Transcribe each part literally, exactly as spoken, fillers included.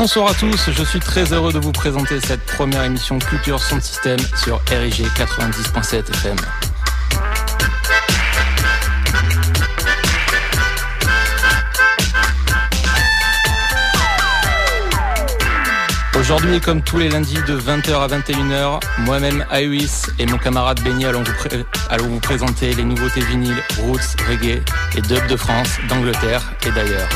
Bonsoir à tous, je suis très heureux de vous présenter cette première émission Culture Sound System sur R I G quatre-vingt-dix virgule sept F M. Aujourd'hui, comme tous les lundis de vingt heures à vingt et une heures, moi-même, Iris et mon camarade Benny allons vous, pré- allons vous présenter les nouveautés vinyles, roots, reggae et dub de France, d'Angleterre et d'ailleurs.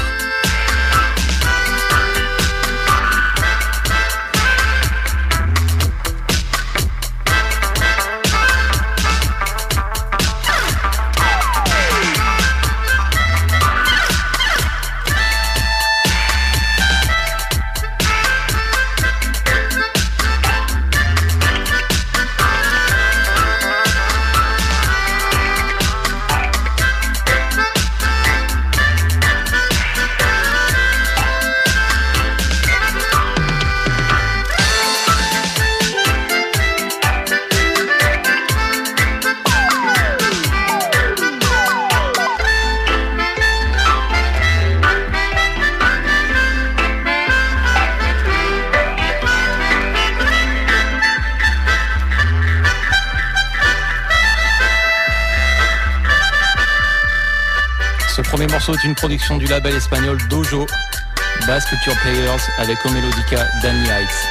Ce premier morceau est une production du label espagnol Dojo, Bass Culture Players avec au mélodica Danny Heights.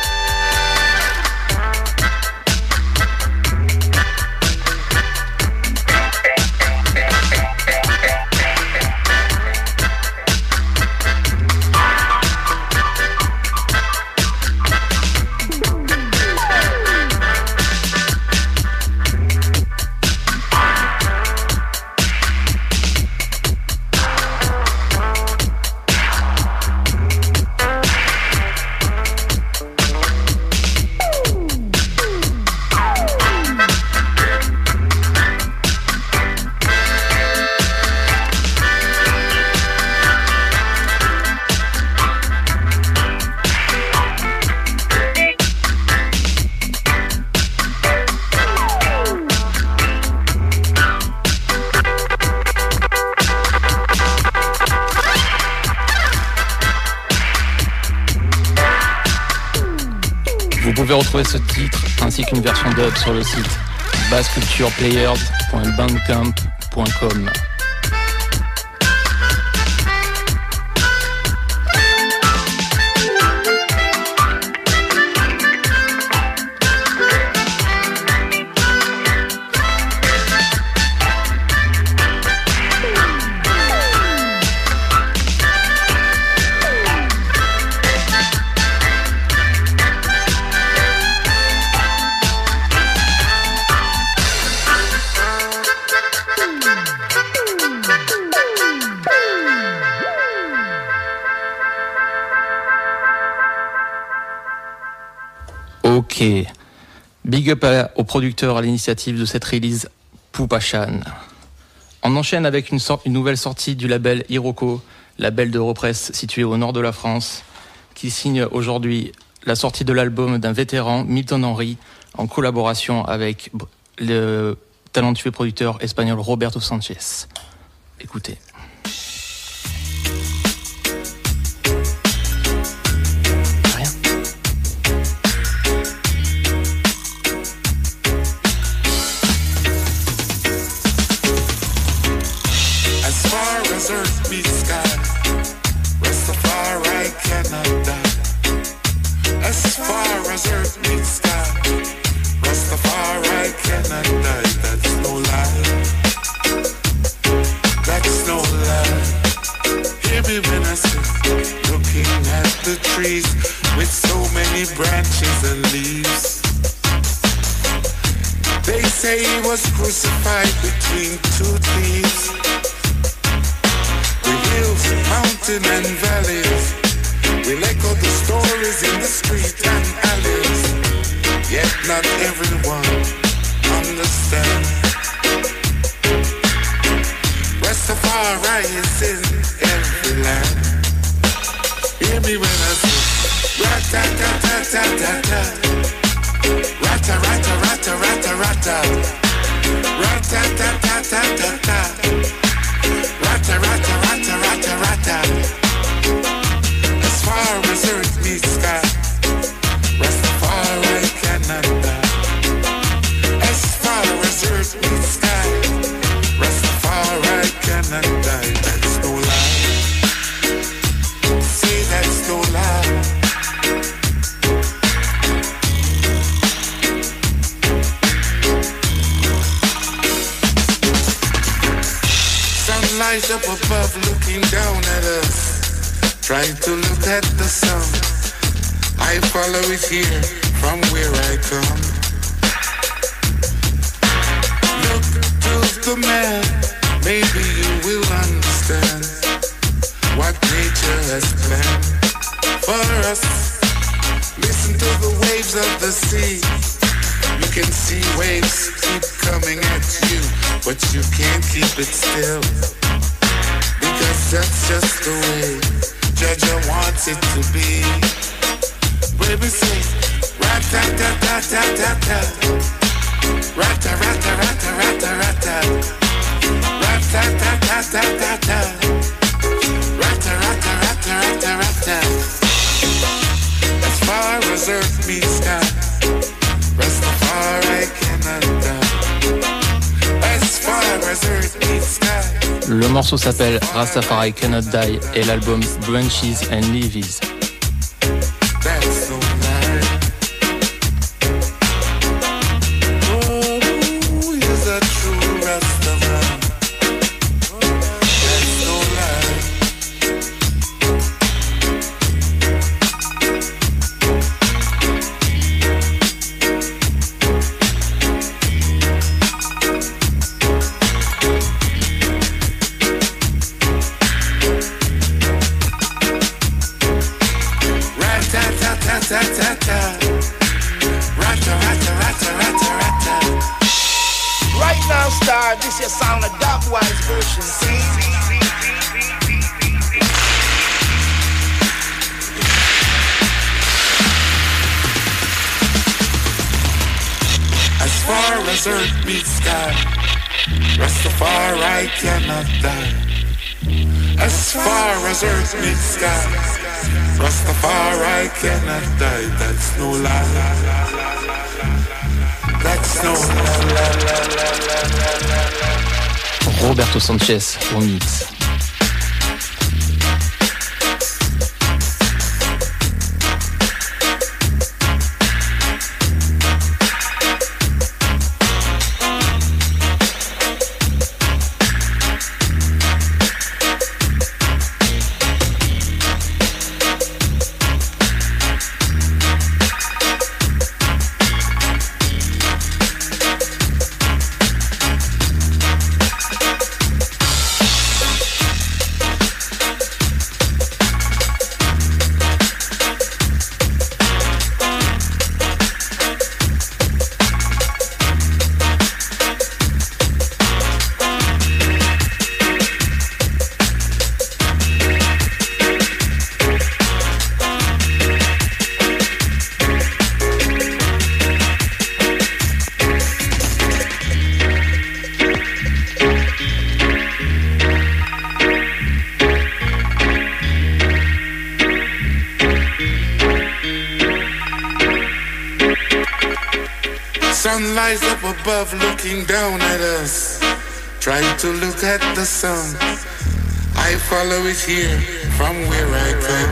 Vous pouvez retrouver ce titre ainsi qu'une version dub sur le site bass culture players point bandcamp point com. Ok, big up à, au producteur à l'initiative de cette release, Poupachan. On enchaîne avec une, sor- une nouvelle sortie du label Iroko, label de represse situé au nord de la France, qui signe aujourd'hui la sortie de l'album d'un vétéran, Milton Henry, en collaboration avec le talentueux producteur espagnol Roberto Sanchez. Écoutez. Earth meets sky, Rastafari cannot die. As far as earth meets sky, Rastafari cannot die. That's no lie. That's no lie. Hear me when I say, looking at the trees with so many branches and leaves. They say he was crucified between two thieves. Hills, mountain and valleys will echo the stories in the street and alleys. Yet not everyone understands. Rastafari is in every land. Hear me when I say rat-ta-ta-ta-ta-ta-ta, rata-rata-rata-rata-rata, rat-ta-ta-ta-ta-ta-ta, rata, rata, rata, rata, rata. As far as earth meets lies up above looking down at us, trying to look at the sun. I follow it here from where I come. Look to the man, maybe you will understand what nature has planned for us. Listen to the waves of the sea. You can see waves keep coming at you, but you can't keep it still, because that's just the way Jaja wants it to be. Baby say, rat-ta-ta-ta-ta-ta-ta, rat-ta-rat-ta-rat-ta-rat-ta-rat-ta, rat-ta-ta-ta-ta-ta-ta, rat-ta-rat-ta-rat-ta-rat-ta-rat-ta. As far as earth meets sky, Rastafari cannot die. As far as earth meets sky. Le morceau s'appelle Rastafari Cannot Die et l'album Branches and Leaves. That's so nice. Oh, he's a true Rastafari. That's no lie. Rat-ta-ta-ta-ta-ta, rat-ta-rat-ta-rat-ta-rat-ta-rat-ta. Right now, Star, this is sound a dub-wise version, see? As far as earth meets sky, Rastafari cannot die. As far as earth meets sky, Rastafari cannot die. That's no lie. That's no lie. Roberto Sanchez au mix. Sun lies up above looking down at us, trying to look at the sun. I follow it here from where I come.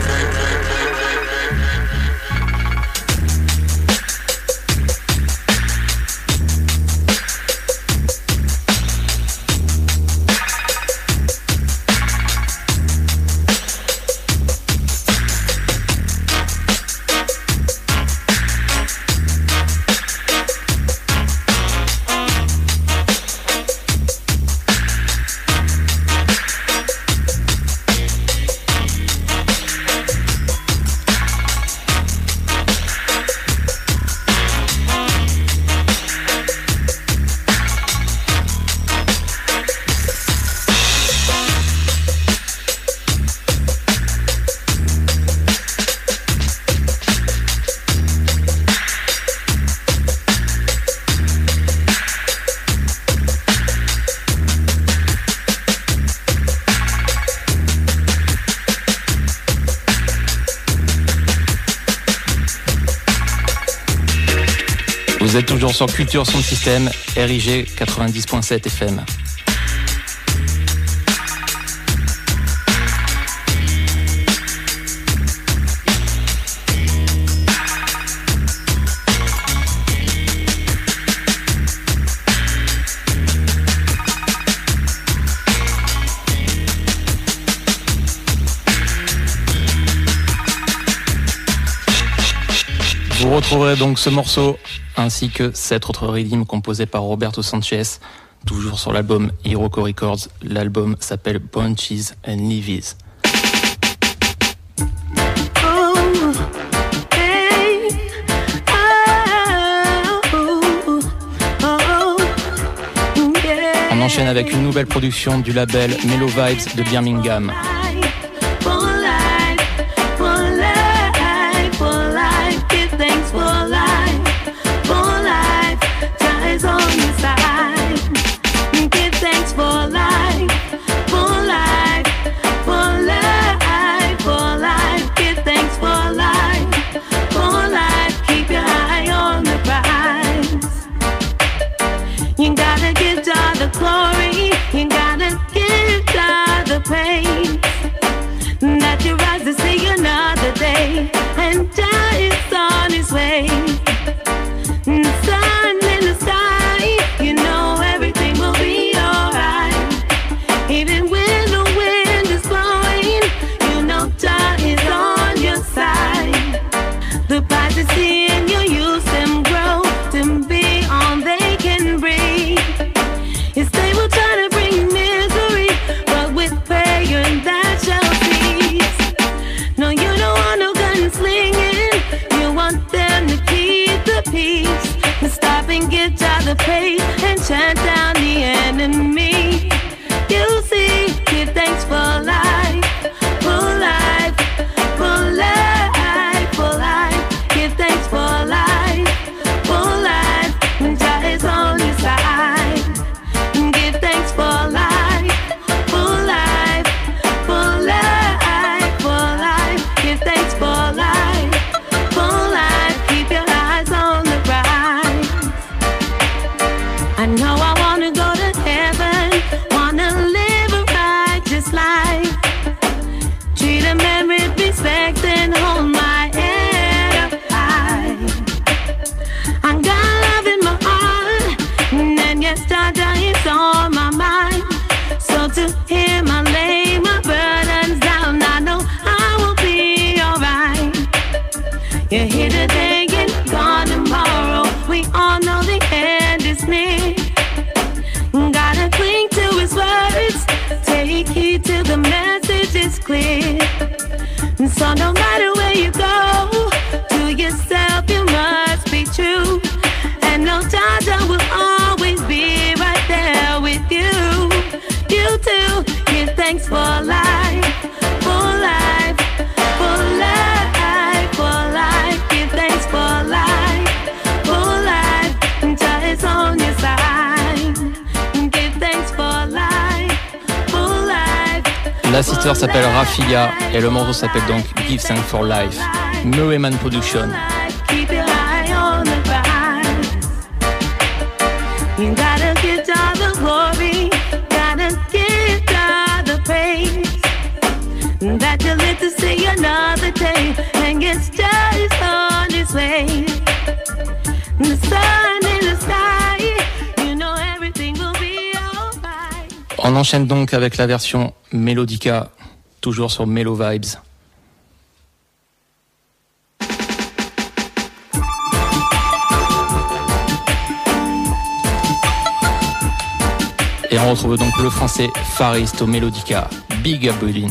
Vous êtes toujours sur Culture Son Système, R I G quatre-vingt-dix point sept F M. retrouverez donc ce morceau ainsi que sept autres rythmes composés par Roberto Sanchez, toujours sur l'album Iroko Records. L'album s'appelle Bunches and Leaves. On enchaîne avec une nouvelle production du label Mellow Vibes de Birmingham. So no matter where you go, to yourself you must be true. And no Jaja will always be right there with you. You too, give thanks for life, for life, for life, for life. Give thanks for life, for life. Jah is on your side. Give thanks for life, for life. La sister s'appelle Rafia et le morceau s'appelle donc Give Thanks for Life. Merryman Production. Keep your eye on the prize. You gotta get all the glory, gotta get all the praise. That you live to see another day, and it's just on its way. The sun in the sky, you know everything will be alright. On enchaîne donc avec la version Melodica, toujours sur Mellow Vibes. Et on retrouve donc le français Farist au Melodica, Big Up Budin.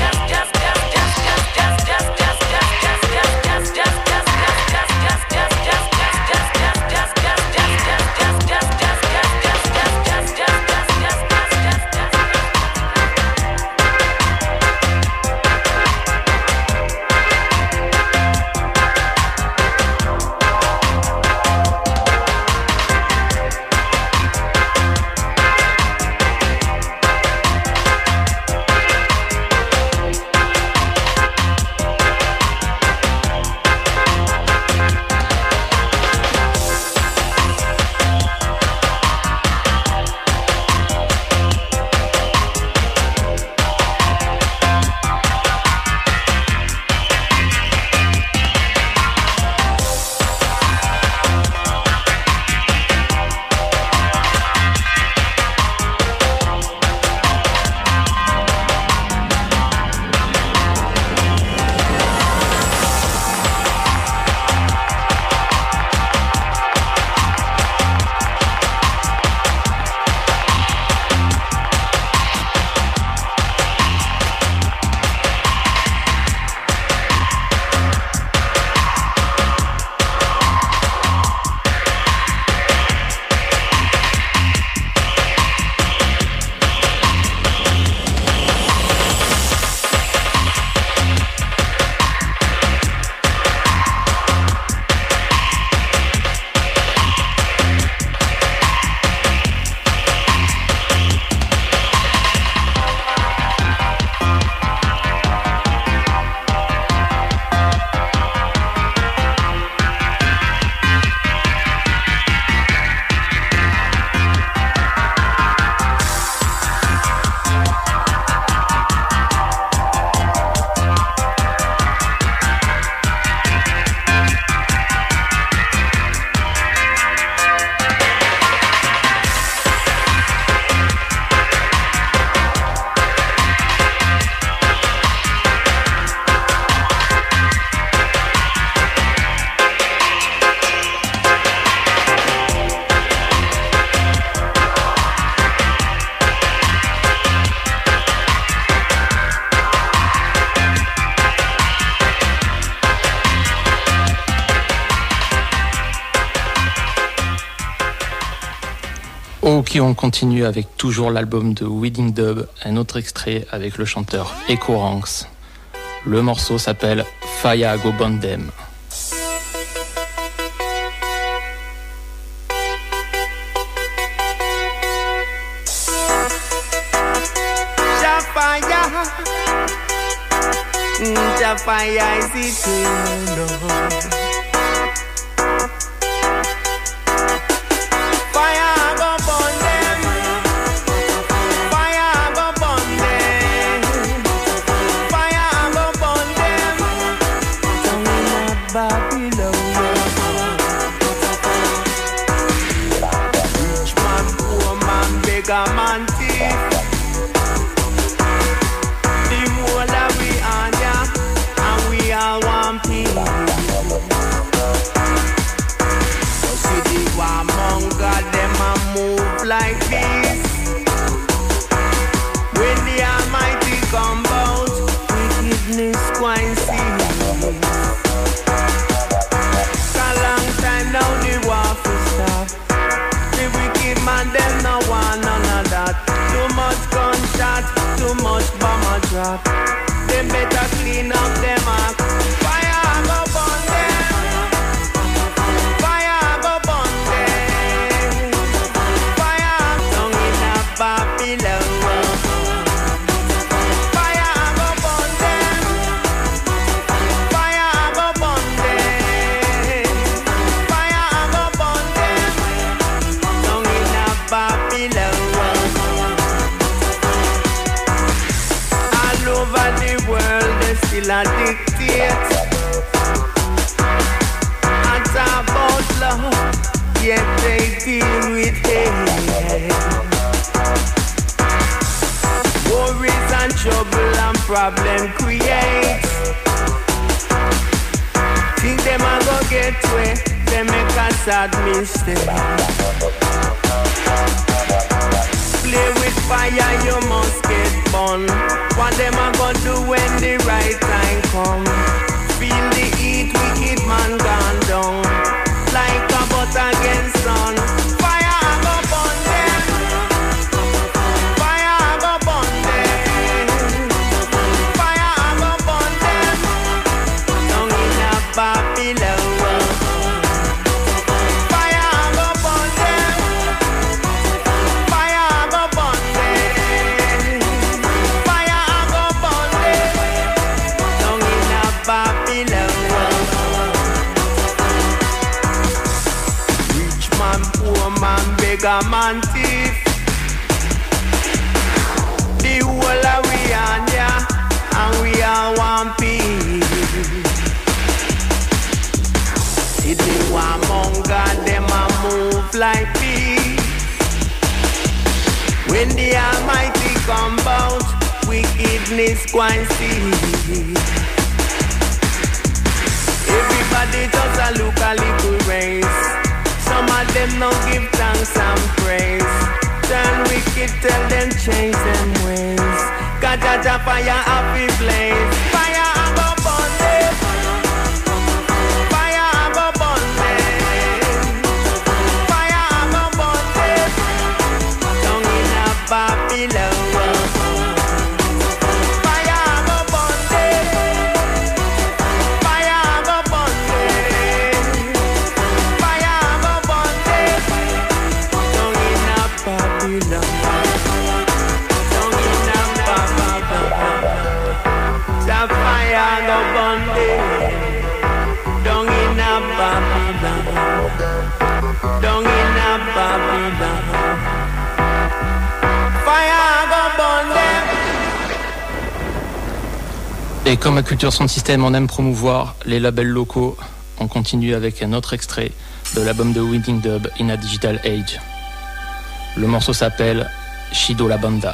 Ok, on continue avec toujours l'album de Wedding Dub, un autre extrait avec le chanteur Echo Ranks. Le morceau s'appelle Fire Go Bondem. The fire is eternal. Fire go burn them. Fire go burn them. Fire go burn them. Down in Babylon. Rich man, poor man, beggar man, thief. The whole of we are there. We all want peace. So see the warmonger, them a move like this. When the Almighty come out, wickedness quite see. A long time now the war for stop. The wicked man, them no want none of that. Too much gunshot, too much bomber drop. They better clean up them up. Fire go burn them. Fire go burn them. Fire down in a Babylon. Fire go burn them. Fire go burn them. Fire go burn them. Down in a Babylon. All over the world they still a dictate. And talk about love, yet they deal with hate. Worries and trouble and problem create. Think them a go get way, they make a sad mistake. Play with fire, you must get burned. What them a gonna do when the right time come? Feel the heat, wicked man gone down. Like a butter against sun. Fire go burn them. Fire go burn them. Fire go burn them. Down in a Babylon. Fire go burn them. Fire go burn them. Fire go burn them. Down in a Babylon. Rich man, poor man, beggar man, thief. The whole of we on ya, and we all want peace. See the warmonger, them a move like peace. When the Almighty come out, wickedness quite see. Everybody just a look a little race. Some of them no give thanks and praise. Turn wicked, tell them change them ways. Kajaja fire happy place. Fire a go burn them. Fire a go burn them. Fire a go burn them. Down in a Babylon. Fire a go burn them. Fire a go burn them. Fire a go burn them. Down in a Babylon. Down in a Babylon. The fire go burn them. Down in a Babylon. Down in a Babylon. Fire go burn them. Et comme à Culture Sound System, on aime promouvoir les labels locaux, on continue avec un autre extrait de l'album de Wedding Dub, In a Digital Age. Le morceau s'appelle Shido la Banda.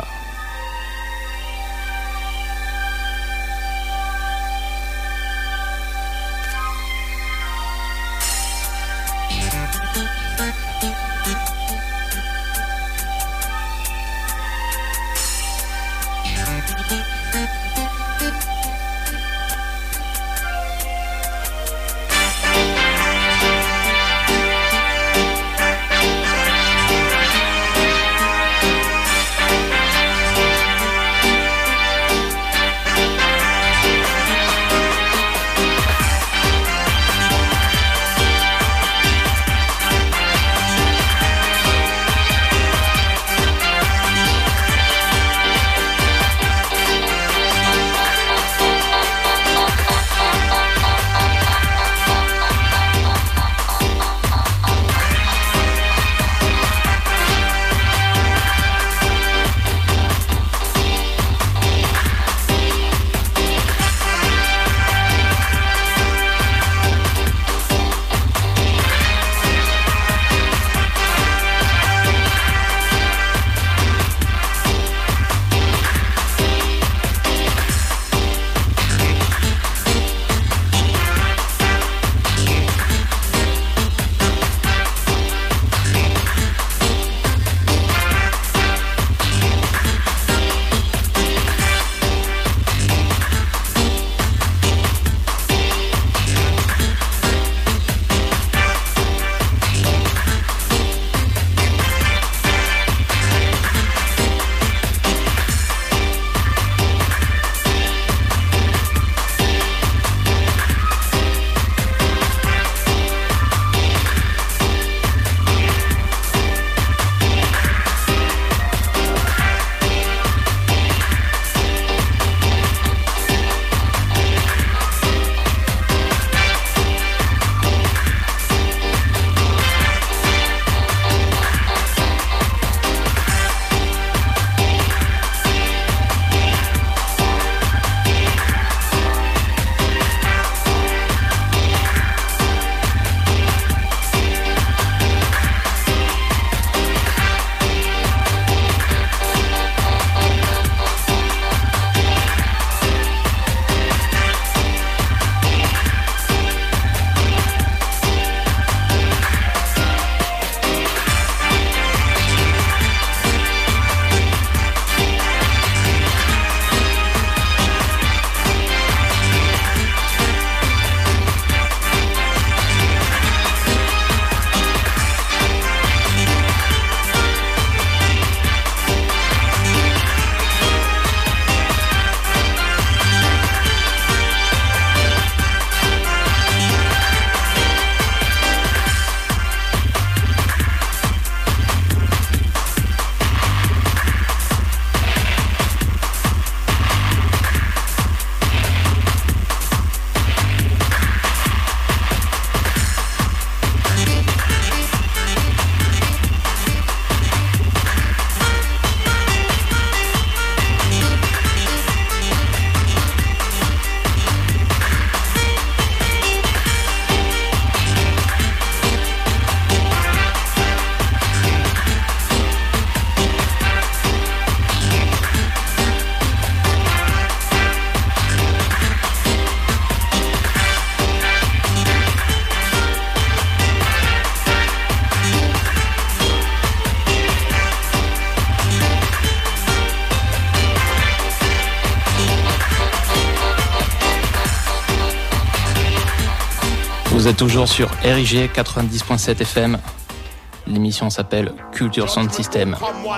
Vous êtes toujours sur R I G quatre-vingt-dix point sept F M. L'émission s'appelle Culture Sound System.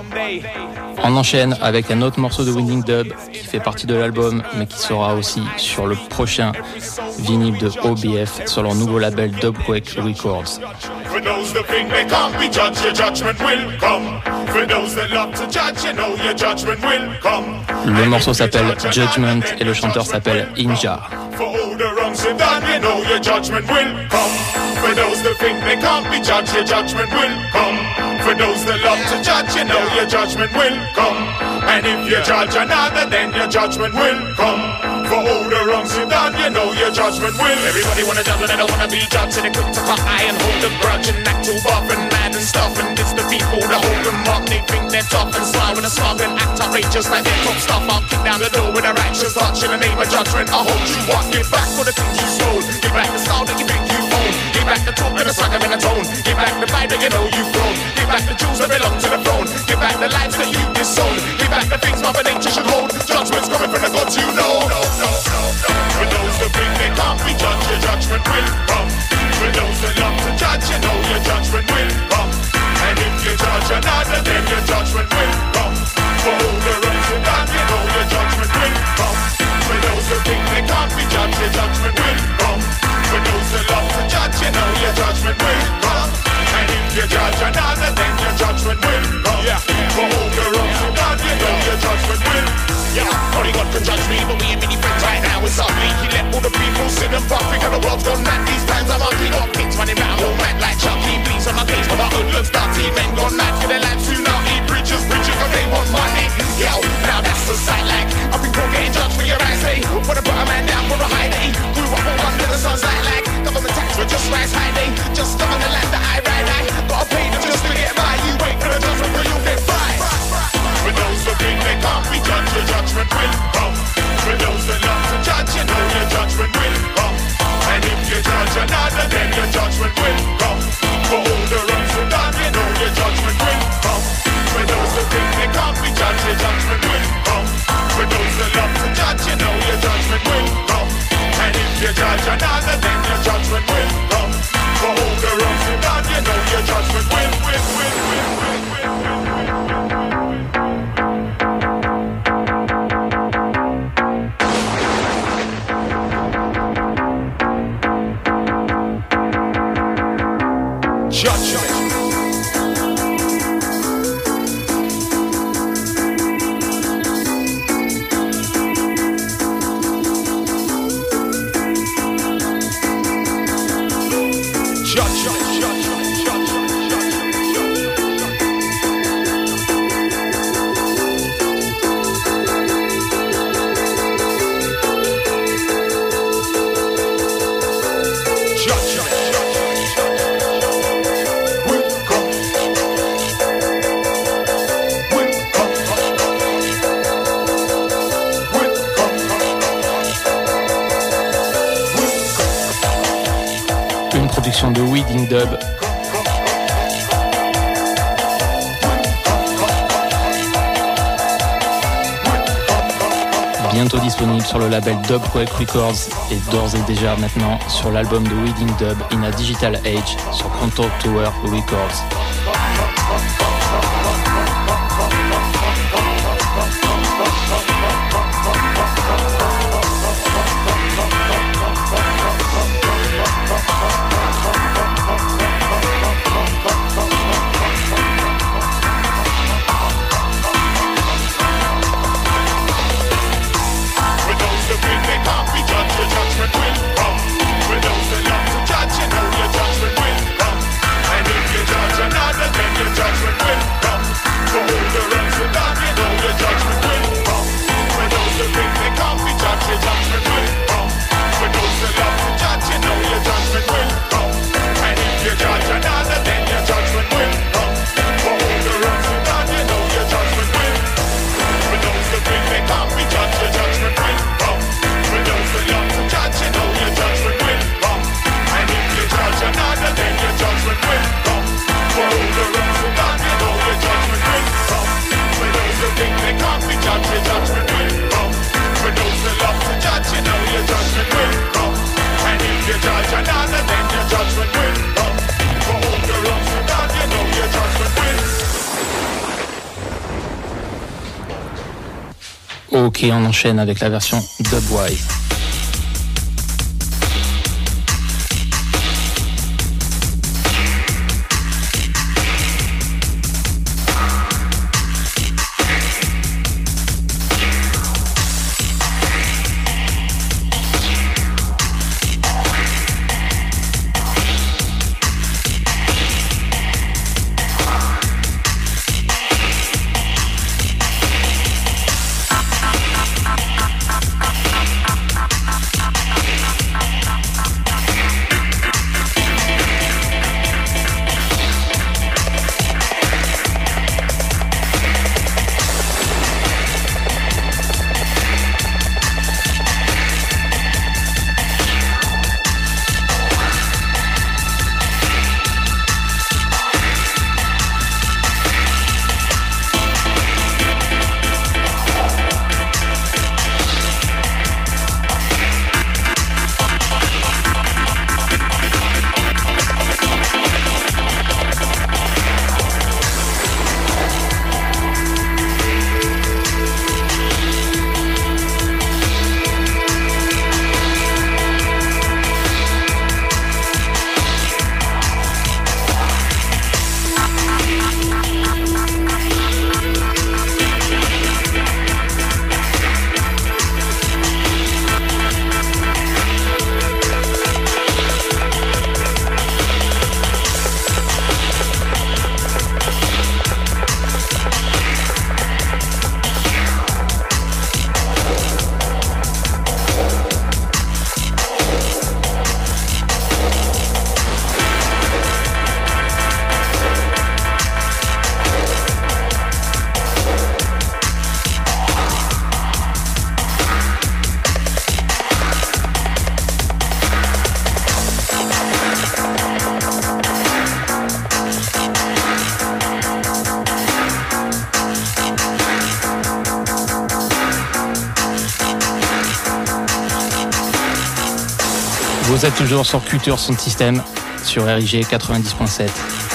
On enchaîne avec un autre morceau de Winding Dub qui fait partie de l'album mais qui sera aussi sur le prochain vinyle de O B F sur leur nouveau label Dubquake Records. For those that think they can't be judged, your judgment will come. For those that love to judge, you know your judgment will come. Le morceau s'appelle Judgment et le chanteur s'appelle Inja. For all the wrongs you've done, you know your judgment will come. For those that think they can't be judged, your judgment will come. For those that love to judge, you know your judgment will come. And if you judge another, then your judgment will come. For all the wrongs you've done, you know your judgment will. Everybody wanna judge, but they don't wanna be judged. And they're quick to cut eye and hold a grudge and act all buff and mad and stuff. And it's the people that hold them up. They think they're tough and smile with a smug and act outrageous like they're top stuff. I'll kick down the door with a righteous touch in the name of judgment. I'll hold you up, give back for the things you stole. Give back the style that you think you own. Give back the talk and the sucker in the tone. Give back the vibe that you know you've grown. Give back the jewels that belong to the throne. Give back the lives that you disowned. Give back the things Mother Nature should hold. Judgment's coming from the gods you know. No, no, no, no. For those that think they can't be judged, your judgment will come. For those that love to judge, you know your judgment will come. And if you judge another, then your judgment will come. For all the wrongs you've done, you know your judgment will come. For those that think they can't be judged, your judgment will come. For those that love to judge, you know your judgment will come. And if you judge another, then your judgment will come. Yeah. For all the wrongs you've done, you know your judgment will. Yeah, only God can judge me, but we ain't many friends right now. It's ugly. He let all the people sit and fuck. Because the world's gone mad. These times I'm ugly. Got kids running round all mad like Chucky. Bleeds on my face, but my hoodlums dirty. Men gone mad for their lives too naughty. Preachers preaching cause they want money. Yo, now that's the sight like I've been caught getting judged for your eyes, hey. Wanna put a man down for a high day. Grew up all under the sun's light like government tax for just rise high day. Just stuck on the land that I ride I gotta pay them just to get by. You wait for the judgment or you'll get fried. For those that think they can't be judged, your judgment will come. For those that love to judge, you know your judgment will come. And if you judge another, then your judgment will come. For all the wrongs you've done, you know your judgment will come. For those that think they can't be judged, your judgment will come. For those that love to judge, you know your judgment will come. And if you judge another, then your judgment will come. For all the wrongs you've done, you know your judgment will, will, will, will, will, will, will. De Winding Dub. Bientôt disponible sur le label Dubquake Records et d'ores et déjà maintenant sur l'album de Winding Dub In a Digital Age sur Control Tower Records. Judgment will come. And if you judge another, then your judgment will Ok, on enchaîne avec la version Dubwise. Vous êtes toujours sur Culture Sound System sur R I G quatre-vingt-dix point sept.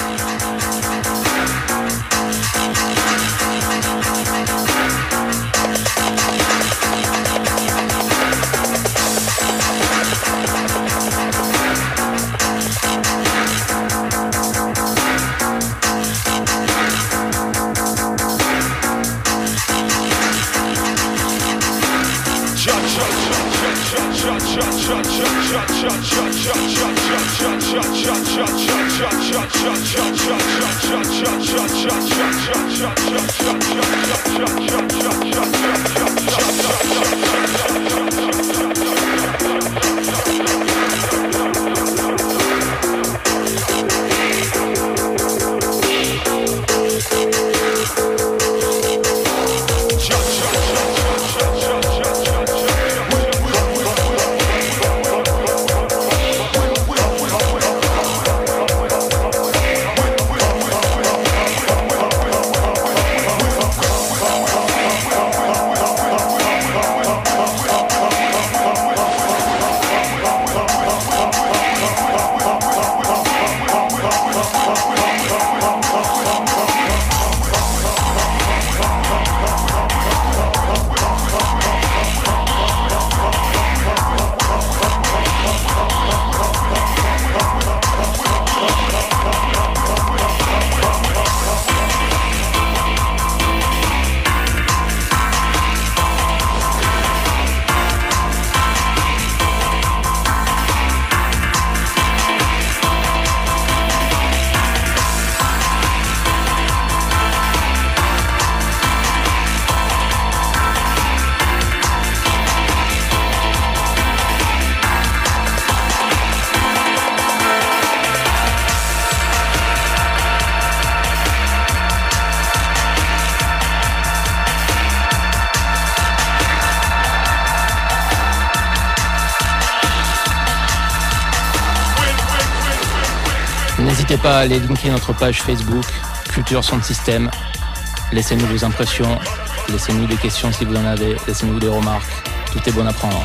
N'hésitez pas à aller linker notre page Facebook, Culture Sound System. Laissez-nous vos impressions, laissez-nous des questions si vous en avez, laissez-nous des remarques. Tout est bon à prendre.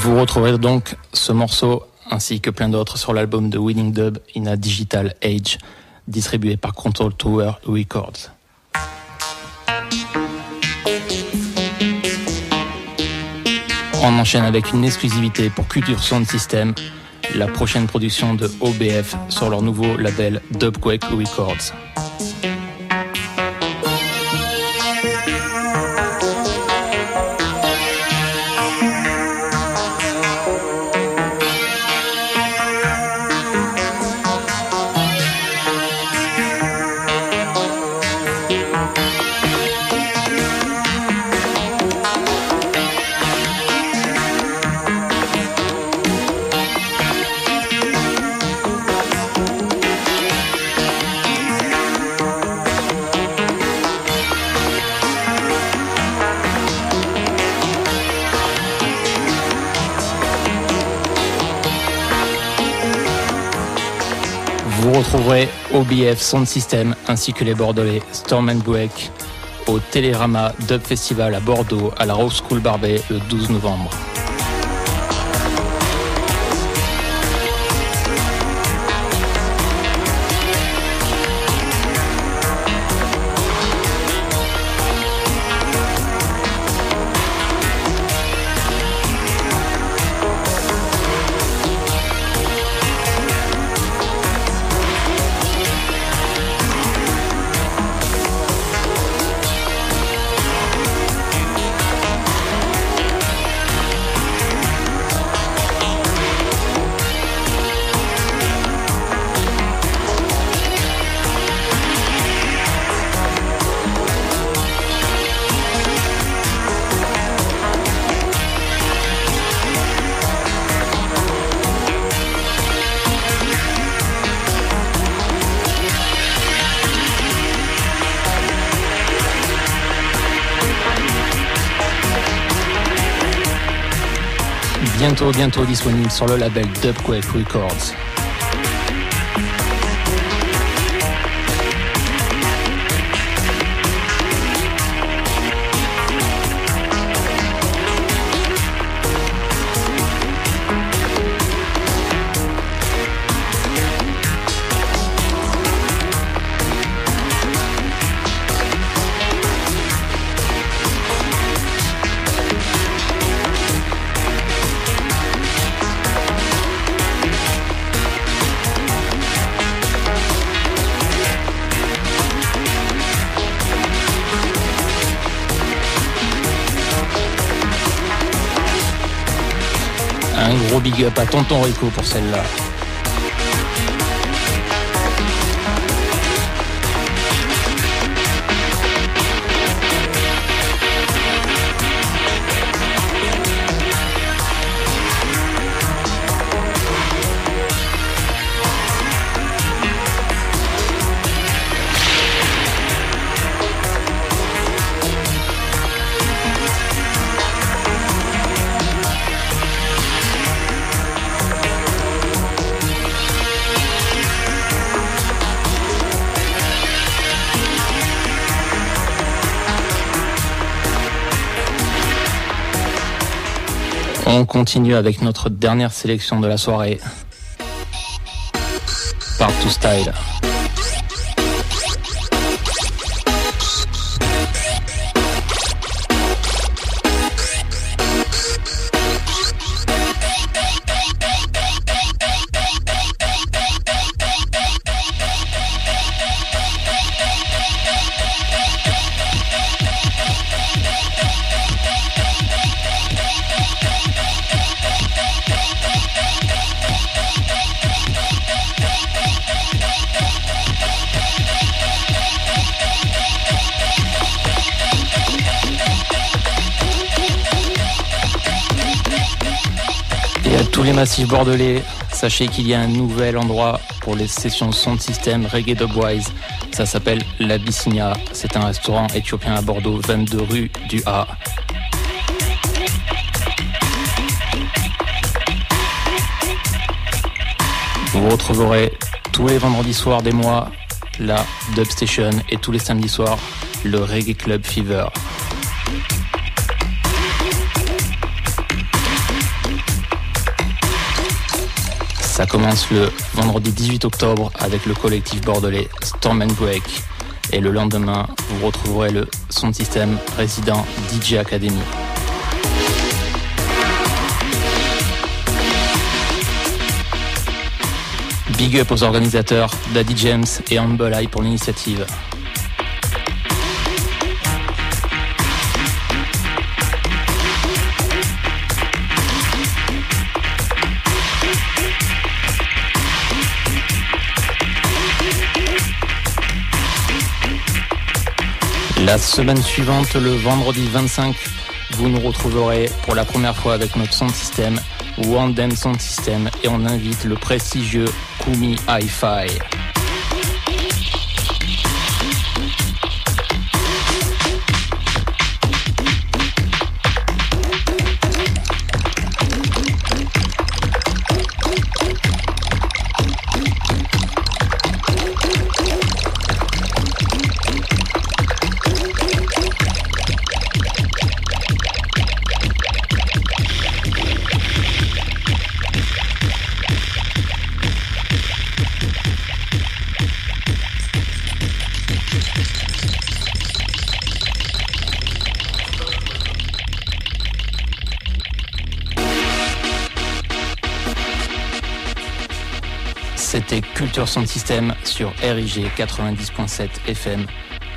Vous retrouverez donc ce morceau ainsi que plein d'autres sur l'album de Winning Dub in a Digital Age, distribué par Control Tower Records. On enchaîne avec une exclusivité pour Culture Sound System, la prochaine production de O B F sur leur nouveau label Dubquake Records. Vous retrouverez O B F Sound System ainsi que les Bordelais Storm and Break au Télérama Dub Festival à Bordeaux à la Rose School Barbet le douze novembre. Bientôt, bientôt disponible sur le label Dubquake Records. Un gros big up à Tonton Rico pour celle-là. On continue avec notre dernière sélection de la soirée. Part to Style. Tous les massifs bordelais, sachez qu'il y a un nouvel endroit pour les sessions sound system reggae dubwise. Ça s'appelle l'Abyssinia. C'est un restaurant éthiopien à Bordeaux, vingt-deux rue du A. Vous retrouverez tous les vendredis soirs des mois la Dub Station et tous les samedis soirs le Reggae Club Fever. Ça commence le vendredi dix-huit octobre avec le collectif bordelais Storm and Break. Et le lendemain, vous retrouverez le Sound System résident D J Academy. Big up aux organisateurs Daddy James et Humble Eye pour l'initiative. La semaine suivante, le vendredi vingt-cinq, vous nous retrouverez pour la première fois avec notre sound system, One Dance Sound System, et on invite le prestigieux Kumi Hi-Fi. C'était Culture Sound System sur R I G quatre-vingt-dix point sept F M.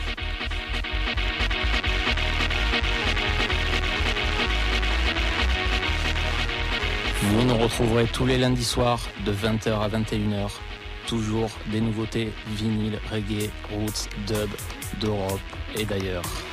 Vous nous retrouverez tous les lundis soirs de vingt heures à vingt et une heures. Toujours des nouveautés vinyle, reggae, roots, dub, d'Europe et d'ailleurs.